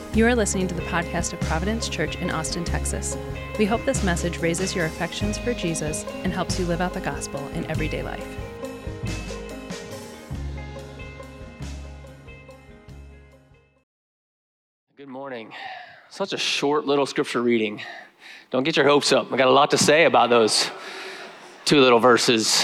You are listening to the podcast of Providence Church in Austin, Texas. We hope this message raises your affections for Jesus and helps you live out the gospel in everyday life. Good morning. Such a short little scripture reading. Don't get your hopes up. I got a lot to say about those two little verses.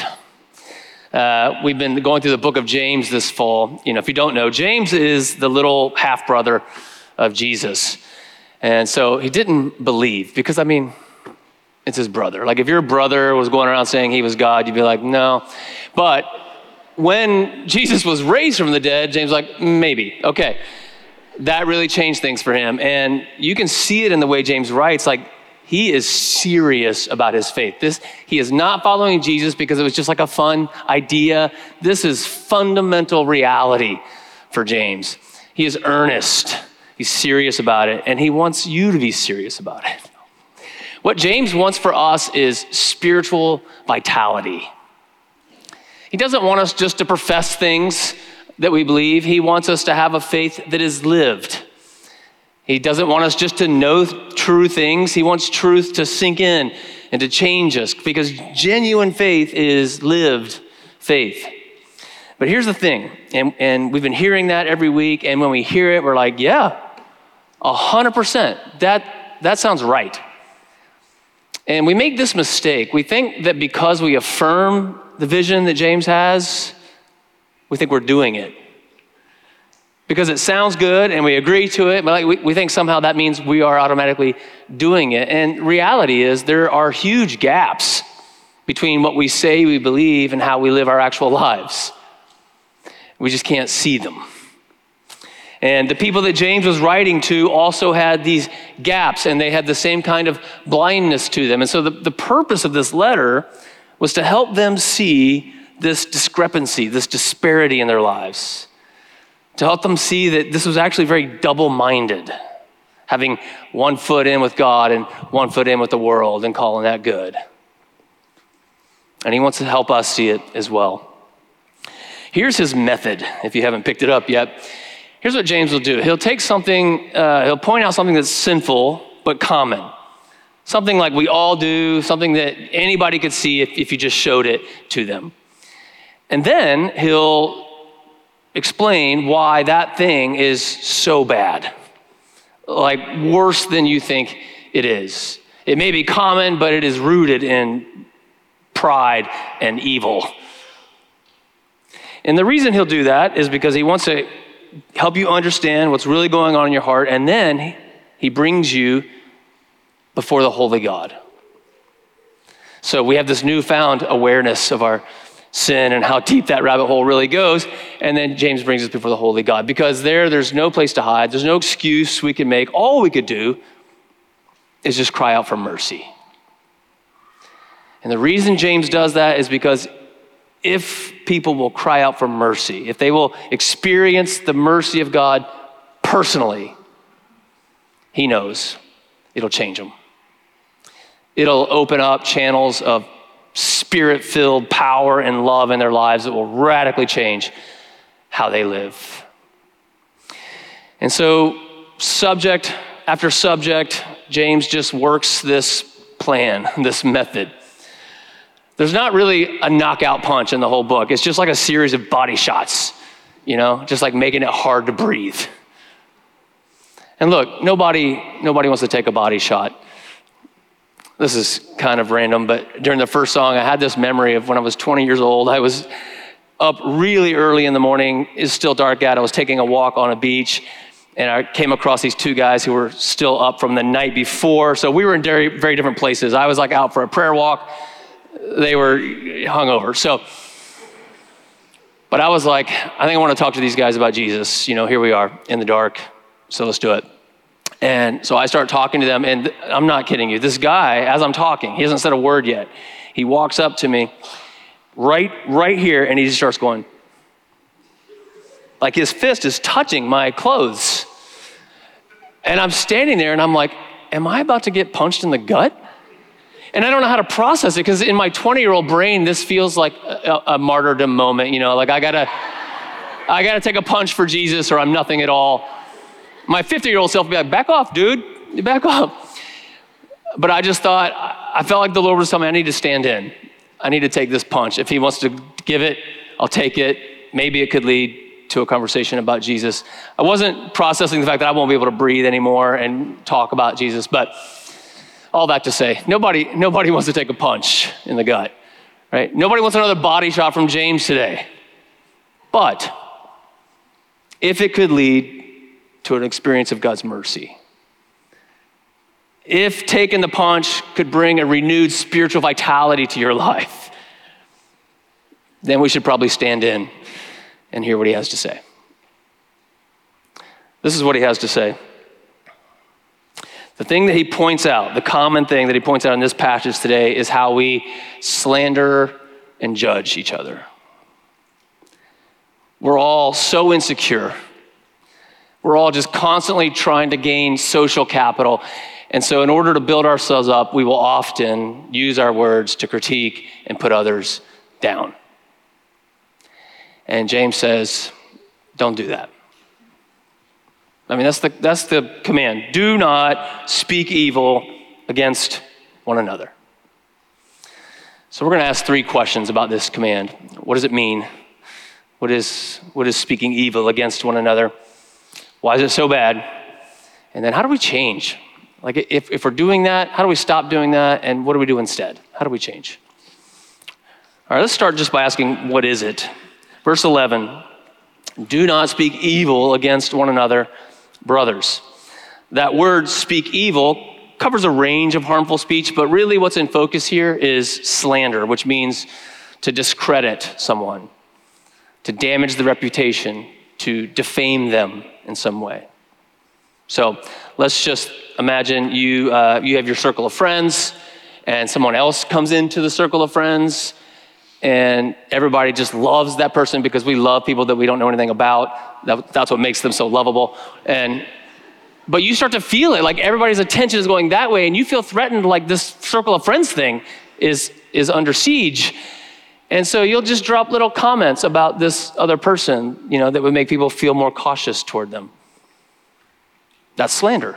We've been going through the book of James this fall. If you don't know, James is the little half-brother of Jesus. And so he didn't believe because, it's his brother. Like if your brother was going around saying he was God, you'd be like, no. But when Jesus was raised from the dead, James was like, maybe. Okay. That really changed things for him. And you can see it in the way James writes, like he is serious about his faith. He is not following Jesus because it was just like a fun idea. This is fundamental reality for James. He is earnest. He's serious about it, and he wants you to be serious about it. What James wants for us is spiritual vitality. He doesn't want us just to profess things that we believe. He wants us to have a faith that is lived. He doesn't want us just to know true things. He wants truth to sink in and to change us because genuine faith is lived faith. But here's the thing, and we've been hearing that every week, and when we hear it, we're like, yeah, 100%, that sounds right. And we make this mistake. We think that because we affirm the vision that James has, we think we're doing it. Because it sounds good and we agree to it, but we think somehow that means we are automatically doing it. And reality is there are huge gaps between what we say we believe and how we live our actual lives. We just can't see them. And the people that James was writing to also had these gaps, and they had the same kind of blindness to them. And so the purpose of this letter was to help them see this discrepancy, this disparity in their lives, to help them see that this was actually very double-minded, having one foot in with God and one foot in with the world and calling that good. And he wants to help us see it as well. Here's his method, if you haven't picked it up yet. Here's what James will do. He'll take something, he'll point out something that's sinful but common. Something like we all do, something that anybody could see if you just showed it to them. And then he'll explain why that thing is so bad, like worse than you think it is. It may be common, but it is rooted in pride and evil. And the reason he'll do that is because he wants to help you understand what's really going on in your heart, and then he brings you before the holy God. So we have this newfound awareness of our sin and how deep that rabbit hole really goes, and then James brings us before the holy God because there's no place to hide. There's no excuse we can make. All we could do is just cry out for mercy. And the reason James does that is because if people will cry out for mercy, if they will experience the mercy of God personally, he knows it'll change them. It'll open up channels of spirit-filled power and love in their lives that will radically change how they live. And so subject after subject, James just works this plan, this method. There's not really a knockout punch in the whole book. It's just like a series of body shots, just like making it hard to breathe. And look, nobody wants to take a body shot. This is kind of random, but during the first song, I had this memory of when I was 20 years old. I was up really early in the morning. It's still dark out. I was taking a walk on a beach, and I came across these two guys who were still up from the night before. So we were in very, very different places. I was like out for a prayer walk. They were hungover. But I was like, I think I want to talk to these guys about Jesus. Here we are in the dark, so let's do it. And so I start talking to them, and I'm not kidding you. This guy, as I'm talking, he hasn't said a word yet. He walks up to me right here, and he just starts going, like his fist is touching my clothes. And I'm standing there, and I'm like, am I about to get punched in the gut? And I don't know how to process it because in my 20-year-old brain, this feels like a martyrdom moment. Like I gotta take a punch for Jesus or I'm nothing at all. My 50-year-old self would be like, back off, dude, back off. But I just thought, I felt like the Lord was telling me I need to stand in. I need to take this punch. If he wants to give it, I'll take it. Maybe it could lead to a conversation about Jesus. I wasn't processing the fact that I won't be able to breathe anymore and talk about Jesus, but all that to say, nobody wants to take a punch in the gut, right? Nobody wants another body shot from James today. But if it could lead to an experience of God's mercy, if taking the punch could bring a renewed spiritual vitality to your life, then we should probably stand in and hear what he has to say. This is what he has to say. The thing that he points out, the common thing that he points out in this passage today is how we slander and judge each other. We're all so insecure. We're all just constantly trying to gain social capital. And so in order to build ourselves up, we will often use our words to critique and put others down. And James says, don't do that. I mean, that's the command. Do not speak evil against one another. So we're going to ask 3 questions about this command. What does it mean? What is speaking evil against one another? Why is it so bad? And then how do we change? Like if we're doing that, how do we stop doing that? And what do we do instead? How do we change? All right, let's start just by asking, what is it? Verse 11, do not speak evil against one another, brothers. That word speak evil covers a range of harmful speech, but really what's in focus here is slander, which means to discredit someone, to damage the reputation, to defame them in some way. So let's just imagine you have your circle of friends and someone else comes into the circle of friends and everybody just loves that person because we love people that we don't know anything about. That's what makes them so lovable. But you start to feel it, like everybody's attention is going that way and you feel threatened, like this circle of friends thing is under siege. And so you'll just drop little comments about this other person, that would make people feel more cautious toward them. That's slander.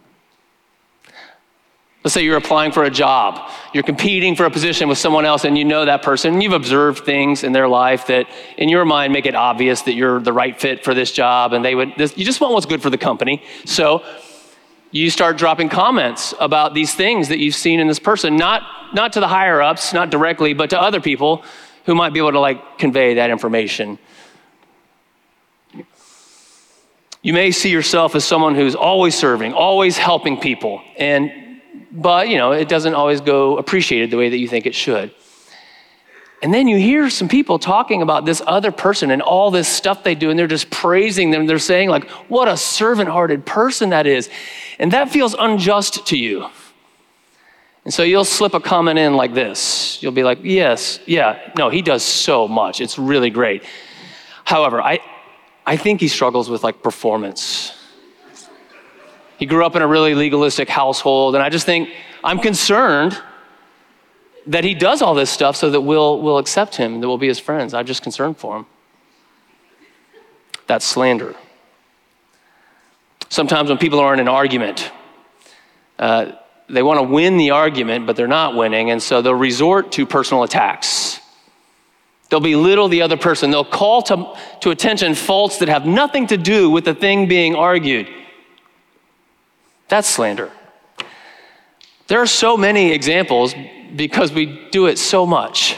Let's say you're applying for a job. You're competing for a position with someone else and you know that person. And you've observed things in their life that in your mind make it obvious that you're the right fit for this job and you just want what's good for the company. So you start dropping comments about these things that you've seen in this person, not to the higher ups, not directly, but to other people who might be able to convey that information. You may see yourself as someone who's always serving, always helping people, but it doesn't always go appreciated the way that you think it should. And then you hear some people talking about this other person and all this stuff they do, and they're just praising them. They're saying what a servant-hearted person that is. And that feels unjust to you. And so you'll slip a comment in like this. You'll be like, yes, yeah, no, he does so much. It's really great. However, I think he struggles with performance. He grew up in a really legalistic household, and I just think I'm concerned that he does all this stuff so that we'll accept him, that we'll be his friends. I'm just concerned for him. That's slander. Sometimes when people are in an argument, they want to win the argument, but they're not winning, and so they'll resort to personal attacks. They'll belittle the other person. They'll call to attention faults that have nothing to do with the thing being argued. That's slander. There are so many examples because we do it so much.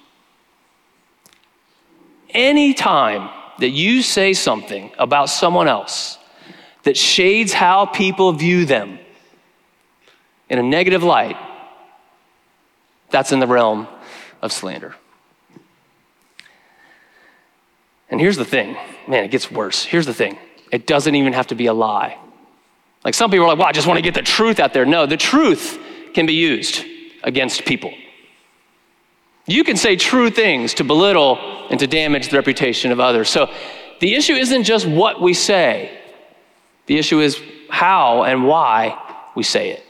Any time that you say something about someone else that shades how people view them in a negative light, that's in the realm of slander. And here's the thing, man, it gets worse. Here's the thing, it doesn't even have to be a lie. Some people are like, well, I just want to get the truth out there. No, the truth can be used against people. You can say true things to belittle and to damage the reputation of others. So the issue isn't just what we say. The issue is how and why we say it.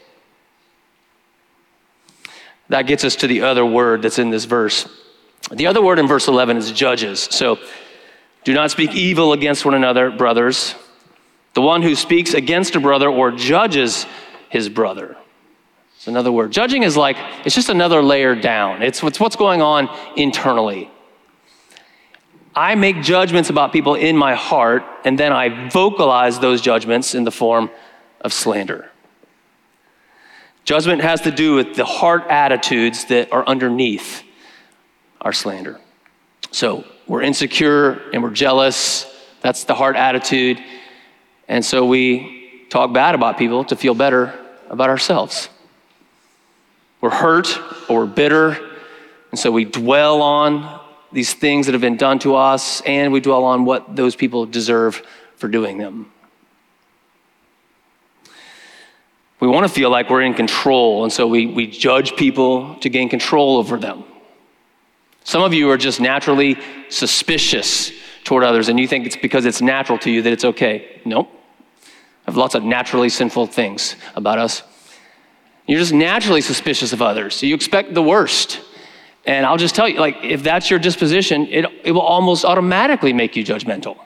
That gets us to the other word that's in this verse. The other word in verse 11 is judges. So do not speak evil against one another, brothers. The one who speaks against a brother or judges his brother. It's another word. Judging is like, it's just another layer down. It's what's going on internally. I make judgments about people in my heart, and then I vocalize those judgments in the form of slander. Judgment has to do with the heart attitudes that are underneath our slander. So we're insecure and we're jealous. That's the heart attitude. And so we talk bad about people to feel better about ourselves. We're hurt or we're bitter, and so we dwell on these things that have been done to us, and we dwell on what those people deserve for doing them. We want to feel like we're in control, and so we judge people to gain control over them. Some of you are just naturally suspicious toward others, and you think it's because it's natural to you that it's okay. Nope. I have lots of naturally sinful things about us. You're just naturally suspicious of others, so you expect the worst. And I'll just tell you, like, if that's your disposition, it will almost automatically make you judgmental.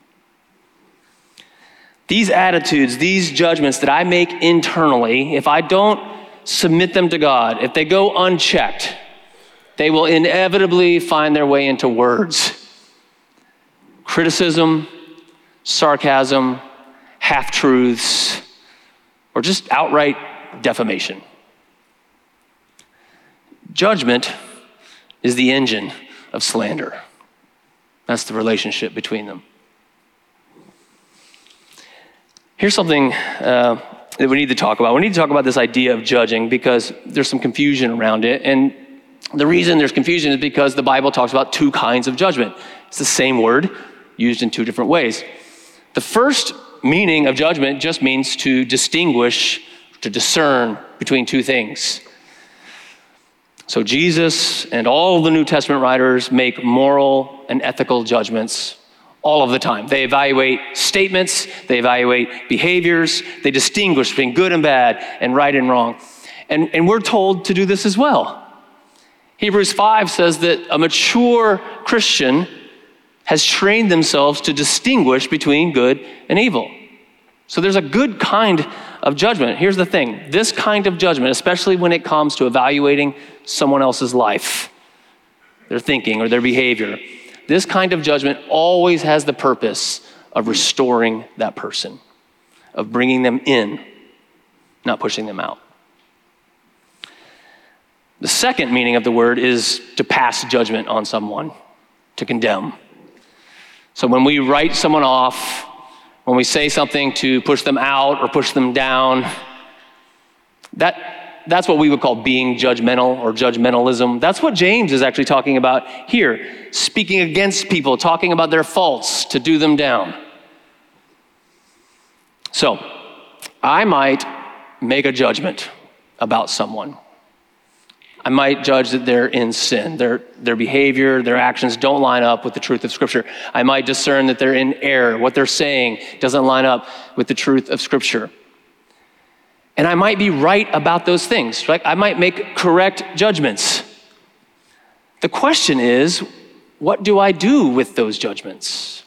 These attitudes, these judgments that I make internally, if I don't submit them to God, if they go unchecked, they will inevitably find their way into words. Criticism, sarcasm, half-truths, or just outright defamation. Judgment is the engine of slander. That's the relationship between them. Here's something that we need to talk about. We need to talk about this idea of judging because there's some confusion around it. And the reason there's confusion is because the Bible talks about two kinds of judgment. It's the same word used in two different ways. The first meaning of judgment just means to distinguish, to discern between two things. So Jesus and all the New Testament writers make moral and ethical judgments all of the time. They evaluate statements, they evaluate behaviors, they distinguish between good and bad and right and wrong. And we're told to do this as well. Hebrews 5 says that a mature Christian has trained themselves to distinguish between good and evil. So there's a good kind of judgment. Here's the thing. This kind of judgment, especially when it comes to evaluating someone else's life, their thinking or their behavior, this kind of judgment always has the purpose of restoring that person, of bringing them in, not pushing them out. The second meaning of the word is to pass judgment on someone, to condemn. So when we write someone off, when we say something to push them out or push them down, that's what we would call being judgmental or judgmentalism. That's what James is actually talking about here, speaking against people, talking about their faults to do them down. So I might make a judgment about someone. I might judge that they're in sin. Their behavior, their actions don't line up with the truth of Scripture. I might discern that they're in error. What they're saying doesn't line up with the truth of Scripture. And I might be right about those things, right? I might make correct judgments. The question is, what do I do with those judgments?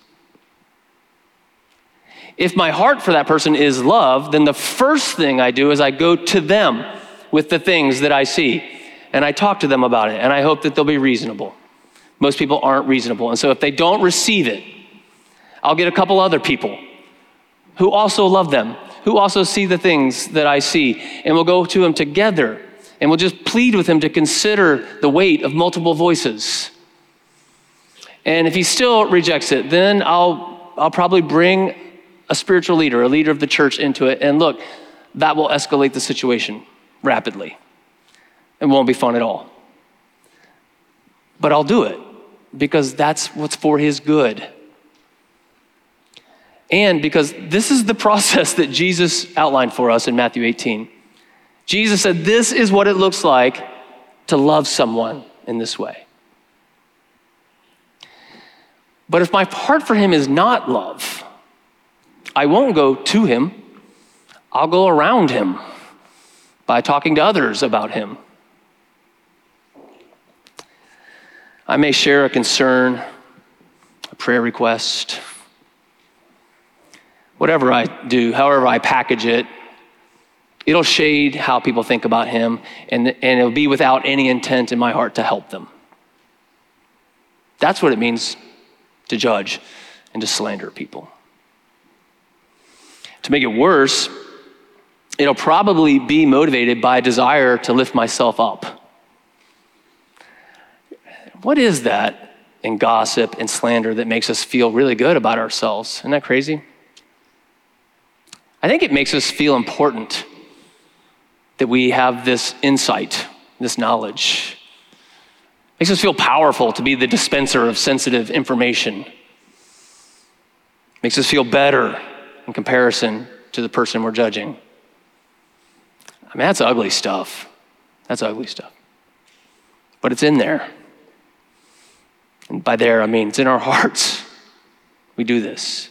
If my heart for that person is love, then the first thing I do is I go to them with the things that I see. And I talk to them about it, and I hope that they'll be reasonable. Most people aren't reasonable, and so if they don't receive it, I'll get a couple other people who also love them, who also see the things that I see, and we'll go to them together, and we'll just plead with him to consider the weight of multiple voices. And if he still rejects it, then I'll probably bring a spiritual leader, a leader of the church into it, and look, that will escalate the situation rapidly. It won't be fun at all. But I'll do it because that's what's for his good. And because this is the process that Jesus outlined for us in Matthew 18. Jesus said, this is what it looks like to love someone in this way. But if my heart for him is not love, I won't go to him. I'll go around him by talking to others about him. I may share a concern, a prayer request, whatever I do, however I package it, it'll shade how people think about him, and it'll be without any intent in my heart to help them. That's what it means to judge and to slander people. To make it worse, it'll probably be motivated by a desire to lift myself up. What is that in gossip and slander that makes us feel really good about ourselves? Isn't that crazy? I think it makes us feel important that we have this insight, this knowledge. It makes us feel powerful to be the dispenser of sensitive information. It makes us feel better in comparison to the person we're judging. I mean, that's ugly stuff. That's ugly stuff. But it's in there. And by there, I mean, it's in our hearts. We do this.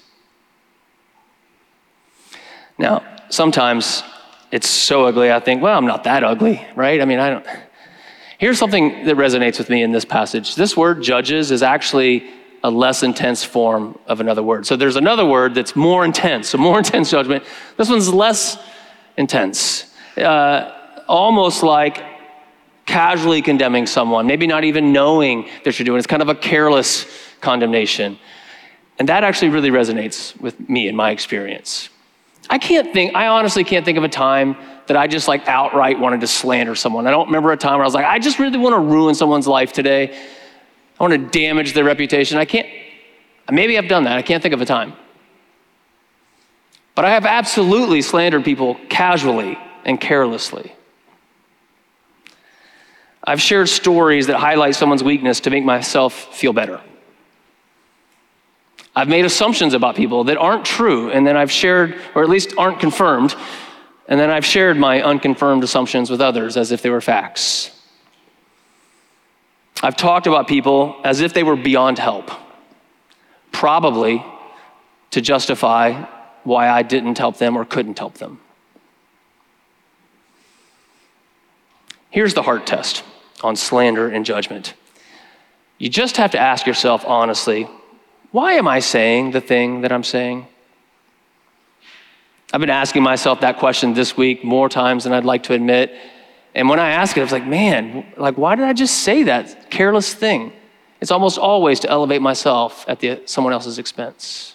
Now, sometimes it's so ugly, I think, well, I'm not that ugly, right? I mean, Here's something that resonates with me in this passage. This word judges is actually a less intense form of another word. So there's another word that's more intense, so more intense judgment. This one's less intense, almost like casually condemning someone, maybe not even knowing that you're doing it. It's kind of a careless condemnation. And that actually really resonates with me in my experience. I honestly can't think of a time that I just like outright wanted to slander someone. I don't remember a time where I was like, I just really want to ruin someone's life today. I want to damage their reputation. Maybe I've done that. I can't think of a time. But I have absolutely slandered people casually and carelessly. I've shared stories that highlight someone's weakness to make myself feel better. I've made assumptions about people that aren't true, and then I've shared, or at least aren't confirmed, and then I've shared my unconfirmed assumptions with others as if they were facts. I've talked about people as if they were beyond help, probably to justify why I didn't help them or couldn't help them. Here's the heart test on slander and judgment. You just have to ask yourself honestly, why am I saying the thing that I'm saying? I've been asking myself that question this week more times than I'd like to admit. And when I ask it, I was like, man, why did I just say that careless thing? It's almost always to elevate myself at someone else's expense.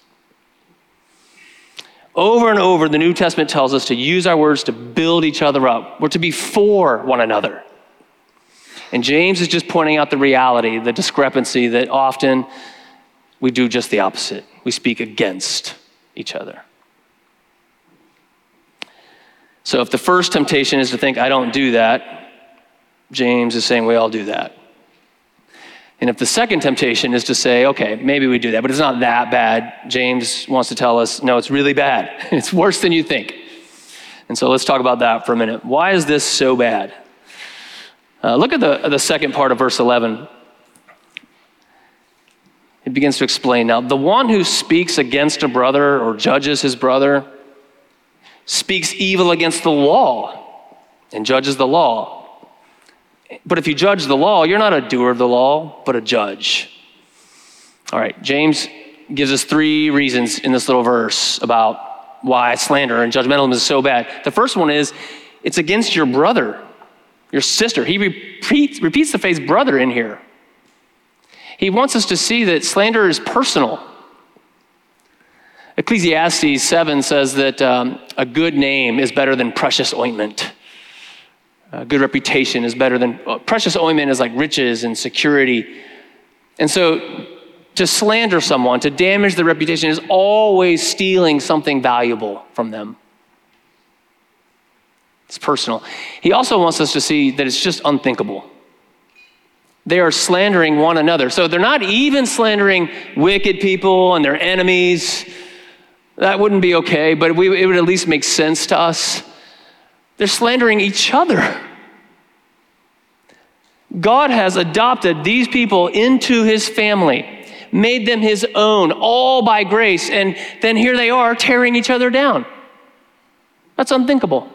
Over and over, the New Testament tells us to use our words to build each other up. We're to be for one another. And James is just pointing out the reality, the discrepancy that often we do just the opposite. We speak against each other. So if the first temptation is to think, I don't do that, James is saying we all do that. And if the second temptation is to say, okay, maybe we do that, but it's not that bad, James wants to tell us, no, it's really bad. It's worse than you think. And so let's talk about that for a minute. Why is this so bad? Look at the second part of verse 11. It begins to explain. Now, the one who speaks against a brother or judges his brother speaks evil against the law and judges the law. But if you judge the law, you're not a doer of the law, but a judge. All right, James gives us 3 reasons in this little verse about why slander and judgmentalism is so bad. The first one is, it's against your brother, your sister. He repeats the phrase brother in here. He wants us to see that slander is personal. Ecclesiastes 7 says that a good name is better than precious ointment. A good reputation is better than, precious ointment is like riches and security. And so to slander someone, to damage their reputation is always stealing something valuable from them. It's personal. He also wants us to see that it's just unthinkable. They are slandering one another. So they're not even slandering wicked people and their enemies. That wouldn't be okay, but it would at least make sense to us. They're slandering each other. God has adopted these people into his family, made them his own, all by grace, and then here they are tearing each other down. That's unthinkable.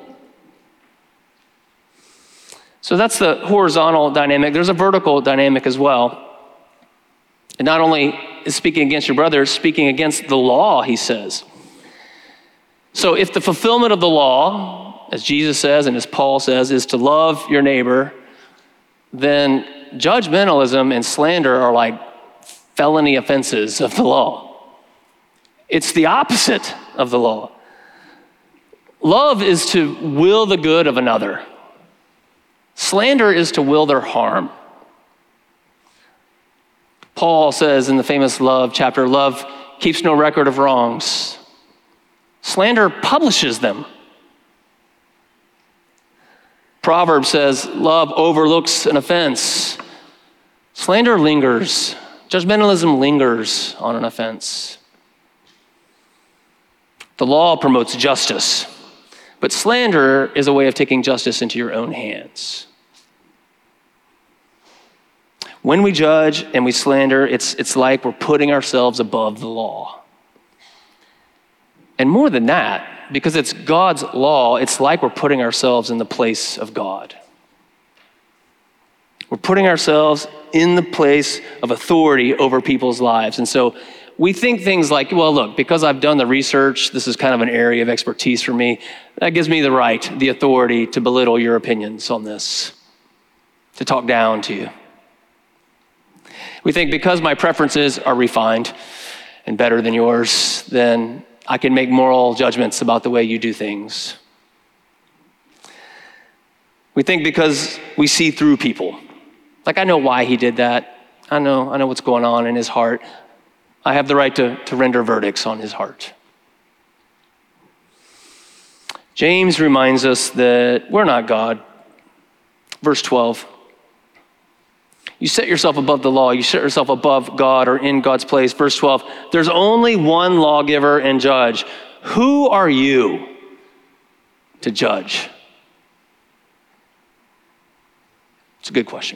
So that's the horizontal dynamic. There's a vertical dynamic as well. And not only is speaking against your brother, speaking against the law, he says. So if the fulfillment of the law, as Jesus says and as Paul says, is to love your neighbor, then judgmentalism and slander are like felony offenses of the law. It's the opposite of the law. Love is to will the good of another. Slander is to will their harm. Paul says in the famous love chapter, love keeps no record of wrongs. Slander publishes them. Proverbs says, love overlooks an offense. Slander lingers. Judgmentalism lingers on an offense. The law promotes justice, but slander is a way of taking justice into your own hands. When we judge and we slander, it's like we're putting ourselves above the law. And more than that, because it's God's law, it's like we're putting ourselves in the place of God. We're putting ourselves in the place of authority over people's lives. And so we think things like, well, look, because I've done the research, this is kind of an area of expertise for me. That gives me the right, the authority to belittle your opinions on this, to talk down to you. We think because my preferences are refined and better than yours, then I can make moral judgments about the way you do things. We think because we see through people. Like, I know why he did that. I know what's going on in his heart. I have the right to render verdicts on his heart. James reminds us that we're not God. Verse 12. You set yourself above the law. You set yourself above God or in God's place. Verse 12, there's only one lawgiver and judge. Who are you to judge? It's a good question.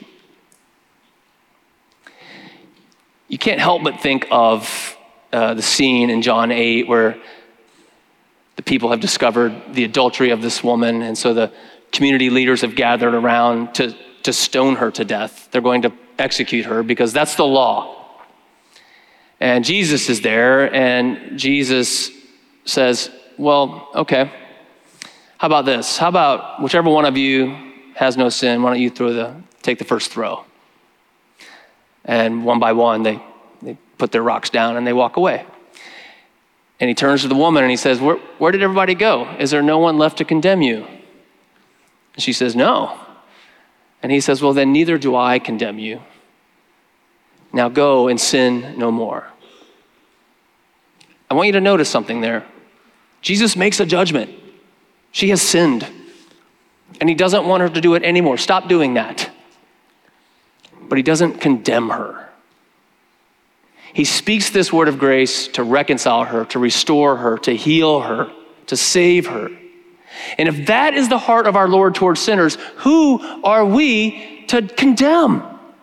You can't help but think of the scene in John 8 where the people have discovered the adultery of this woman, and so the community leaders have gathered around to stone her to death. They're going to execute her because that's the law. And Jesus is there, and Jesus says, well, okay, how about this? How about whichever one of you has no sin, why don't you take the first throw? And one by one, they put their rocks down and they walk away. And he turns to the woman and he says, where did everybody go? Is there no one left to condemn you? And she says, no. And he says, well, then neither do I condemn you. Now go and sin no more. I want you to notice something there. Jesus makes a judgment. She has sinned. And he doesn't want her to do it anymore. Stop doing that. But he doesn't condemn her. He speaks this word of grace to reconcile her, to restore her, to heal her, to save her. And if that is the heart of our Lord towards sinners, who are we to condemn?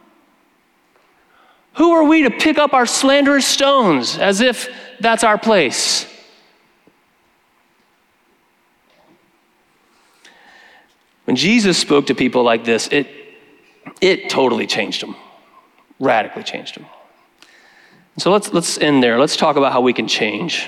Who are we to pick up our slanderous stones as if that's our place? When Jesus spoke to people like this, it totally changed them, radically changed them. So let's end there. Let's talk about how we can change.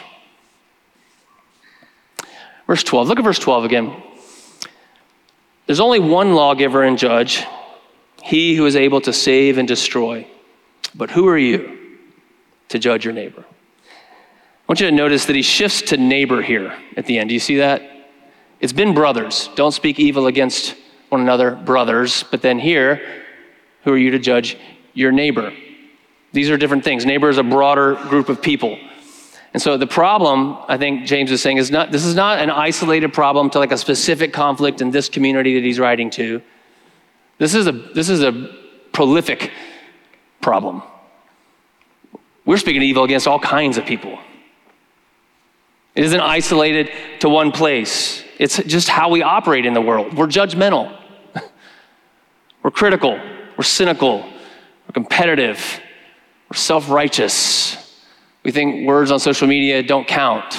Verse 12, look at verse 12 again. There's only one lawgiver and judge, he who is able to save and destroy. But who are you to judge your neighbor? I want you to notice that he shifts to neighbor here at the end. Do you see that? It's been brothers. Don't speak evil against one another, brothers. But then here, who are you to judge your neighbor? These are different things. Neighbor is a broader group of people. And so the problem, I think James is saying, this is not an isolated problem to like a specific conflict in this community that he's writing to. This is a prolific problem. We're speaking evil against all kinds of people. It isn't isolated to one place. It's just how we operate in the world. We're judgmental. We're critical. We're cynical. We're competitive. We're self-righteous. We think words on social media don't count.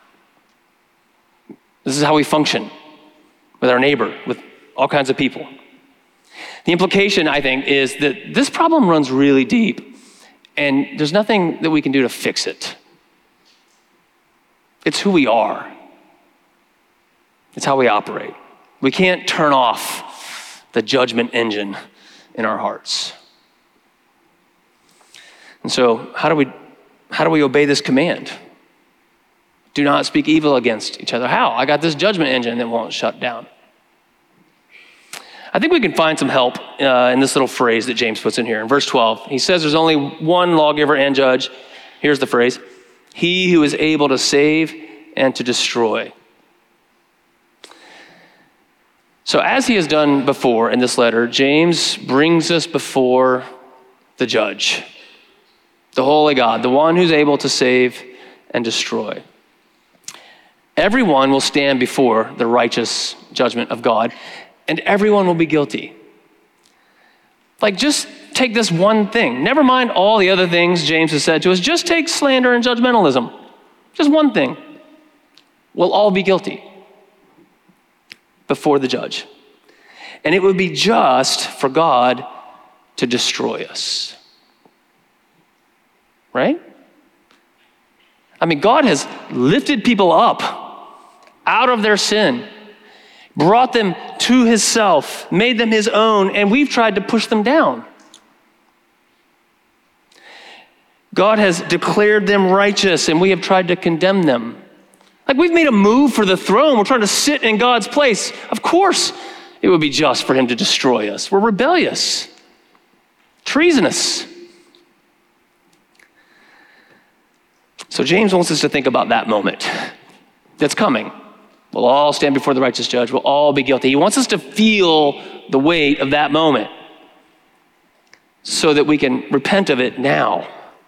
This is how we function with our neighbor, with all kinds of people. The implication, I think, is that this problem runs really deep, and there's nothing that we can do to fix it. It's who we are. It's how we operate. We can't turn off the judgment engine in our hearts. And so how do we obey this command? Do not speak evil against each other. How? I got this judgment engine that won't shut down. I think we can find some help in this little phrase that James puts in here. In verse 12, he says there's only one lawgiver and judge. Here's the phrase: he who is able to save and to destroy. So as he has done before in this letter, James brings us before the judge, the holy God, the one who's able to save and destroy. Everyone will stand before the righteous judgment of God, and everyone will be guilty. Like, just take this one thing. Never mind all the other things James has said to us. Just take slander and judgmentalism. Just one thing. We'll all be guilty before the judge. And it would be just for God to destroy us. Right? I mean, God has lifted people up out of their sin, brought them to himself, made them his own, and we've tried to push them down. God has declared them righteous, and we have tried to condemn them. Like, we've made a move for the throne. We're trying to sit in God's place. Of course, it would be just for him to destroy us. We're rebellious, treasonous. So James wants us to think about that moment that's coming. We'll all stand before the righteous judge. We'll all be guilty. He wants us to feel the weight of that moment so that we can repent of it now.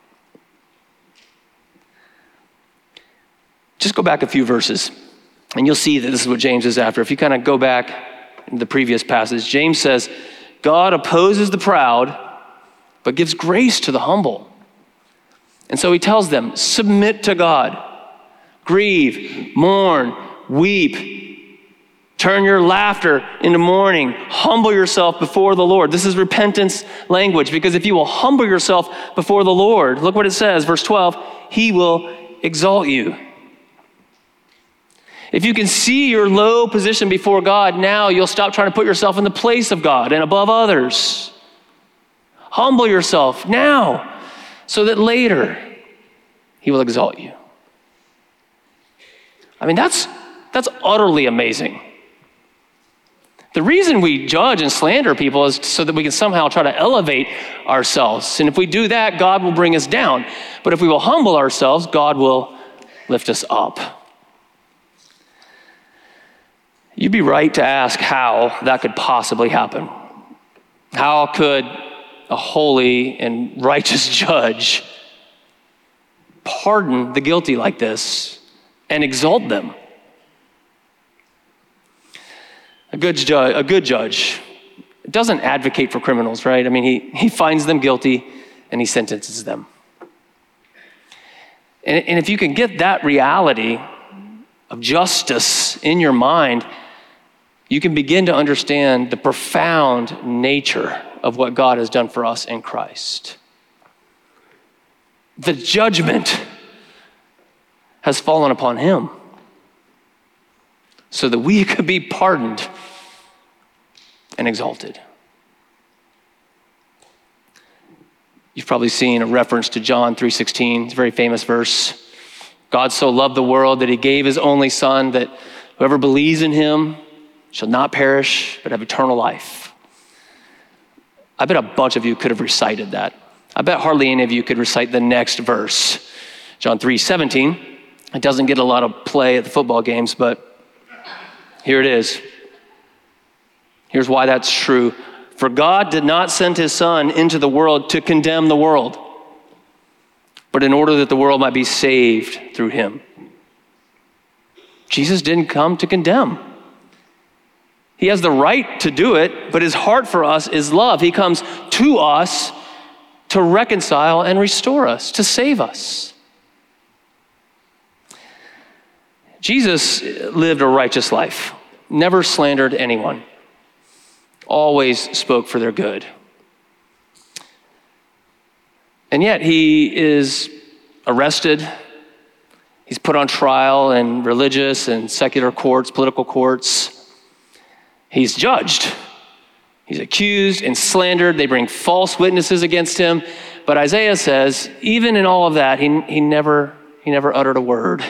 Just go back a few verses, and you'll see that this is what James is after. If you kind of go back in the previous passage, James says, God opposes the proud, but gives grace to the humble. And so he tells them, submit to God, grieve, mourn, weep, turn your laughter into mourning, humble yourself before the Lord. This is repentance language, because if you will humble yourself before the Lord, look what it says, verse 12, he will exalt you. If you can see your low position before God, now you'll stop trying to put yourself in the place of God and above others. Humble yourself now so that later he will exalt you. I mean, that's utterly amazing. The reason we judge and slander people is so that we can somehow try to elevate ourselves. And if we do that, God will bring us down. But if we will humble ourselves, God will lift us up. You'd be right to ask how that could possibly happen. How could a holy and righteous judge pardon the guilty like this and exalt them? A good judge doesn't advocate for criminals, right? I mean, he finds them guilty and he sentences them. And if you can get that reality of justice in your mind, you can begin to understand the profound nature of what God has done for us in Christ. The judgment has fallen upon him so that we could be pardoned and exalted. You've probably seen a reference to John 3:16. It's a very famous verse. God so loved the world that he gave his only son, that whoever believes in him shall not perish, but have eternal life. I bet a bunch of you could have recited that. I bet hardly any of you could recite the next verse. John 3:17. It doesn't get a lot of play at the football games, but here it is. Here's why that's true. For God did not send his son into the world to condemn the world, but in order that the world might be saved through him. Jesus didn't come to condemn. He has the right to do it, but his heart for us is love. He comes to us to reconcile and restore us, to save us. Jesus lived a righteous life, never slandered anyone, always spoke for their good. And yet he is arrested, He's put on trial in religious and secular courts, political courts. He's judged. He's accused and slandered. They bring false witnesses against him. But Isaiah says, even in all of that, he never uttered a word.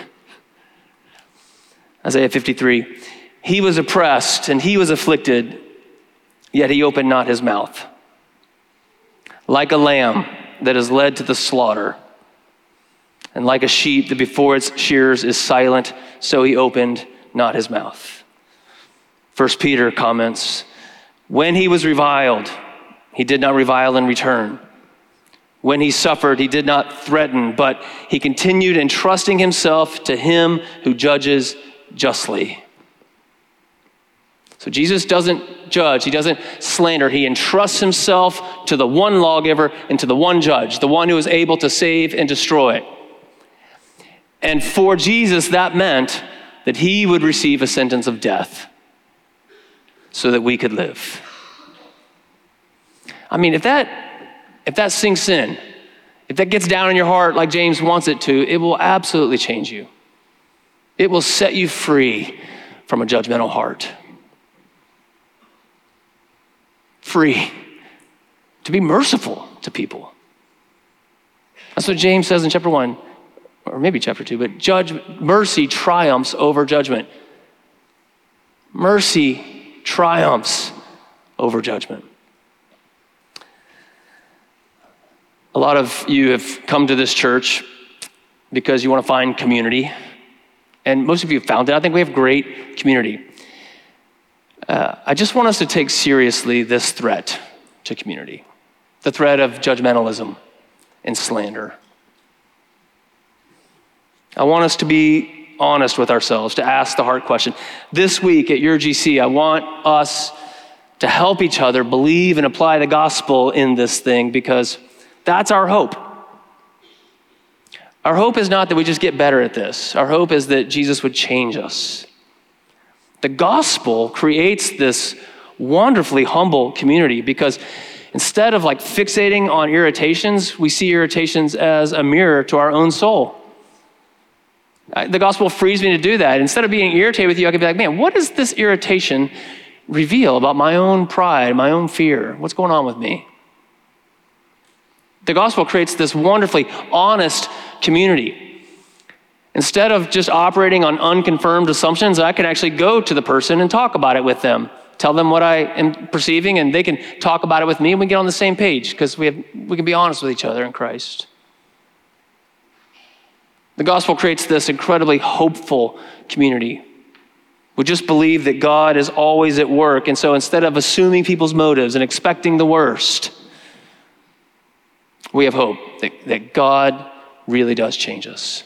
Isaiah 53, he was oppressed and he was afflicted, yet he opened not his mouth. Like a lamb that is led to the slaughter, and like a sheep that before its shearers is silent, so he opened not his mouth. 1 Peter comments, when he was reviled, he did not revile in return. When he suffered, he did not threaten, but he continued entrusting himself to him who judges justly. So Jesus doesn't judge, he doesn't slander, he entrusts himself to the one lawgiver and to the one judge, the one who is able to save and destroy. And for Jesus, that meant that he would receive a sentence of death so that we could live. I mean, if that sinks in, if that gets down in your heart like James wants it to, it will absolutely change you. It will set you free from a judgmental heart. Free to be merciful to people. That's what James says in chapter 1, or maybe chapter 2, but mercy triumphs over judgment. Mercy triumphs over judgment. A lot of you have come to this church because you want to find community. And most of you have found it. I think we have great community. I just want us to take seriously this threat to community, the threat of judgmentalism and slander. I want us to be honest with ourselves, to ask the hard question. This week at your GC, I want us to help each other believe and apply the gospel in this thing, because that's our hope. Our hope is not that we just get better at this. Our hope is that Jesus would change us. The gospel creates this wonderfully humble community, because instead of fixating on irritations, we see irritations as a mirror to our own soul. The gospel frees me to do that. Instead of being irritated with you, I can be like, man, what does this irritation reveal about my own pride, my own fear? What's going on with me? The gospel creates this wonderfully honest community. Instead of just operating on unconfirmed assumptions, I can actually go to the person and talk about it with them. Tell them what I am perceiving, and they can talk about it with me, and we get on the same page because we can be honest with each other in Christ. The gospel creates this incredibly hopeful community. We just believe that God is always at work, and so instead of assuming people's motives and expecting the worst, we have hope that God really does change us.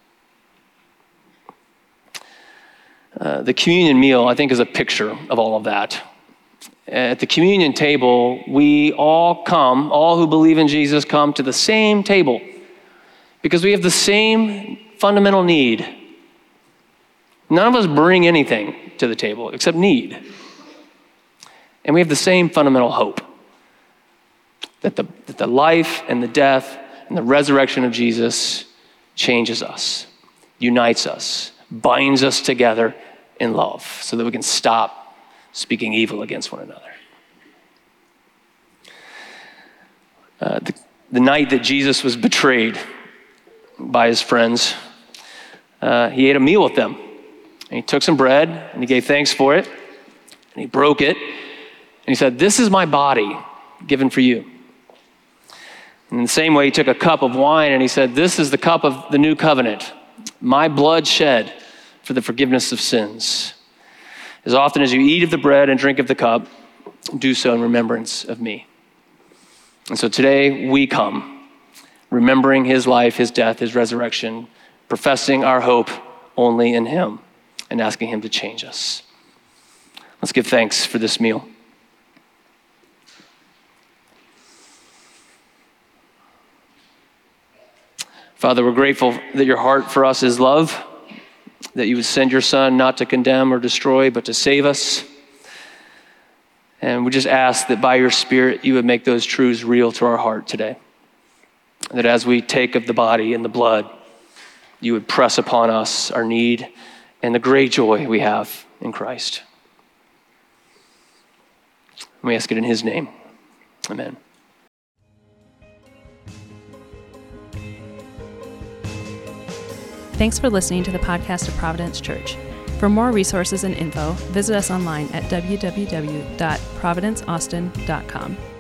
The communion meal, I think, is a picture of all of that. At the communion table, we all who believe in Jesus come to the same table because we have the same fundamental need. None of us bring anything to the table except need. And we have the same fundamental hope. That the life and the death and the resurrection of Jesus changes us, unites us, binds us together in love so that we can stop speaking evil against one another. The night that Jesus was betrayed by his friends, he ate a meal with them. And he took some bread and he gave thanks for it. And he broke it. And he said, "This is my body given for you." And in the same way, he took a cup of wine and he said, "This is the cup of the new covenant, my blood shed for the forgiveness of sins. As often as you eat of the bread and drink of the cup, do so in remembrance of me." And so today we come, remembering his life, his death, his resurrection, professing our hope only in him and asking him to change us. Let's give thanks for this meal. Father, we're grateful that your heart for us is love, that you would send your son not to condemn or destroy, but to save us. And we just ask that by your Spirit, you would make those truths real to our heart today. That as we take of the body and the blood you would press upon us our need and the great joy we have in Christ. We ask it in his name. Amen. Thanks for listening to the podcast of Providence Church. For more resources and info, visit us online at www.providenceaustin.com.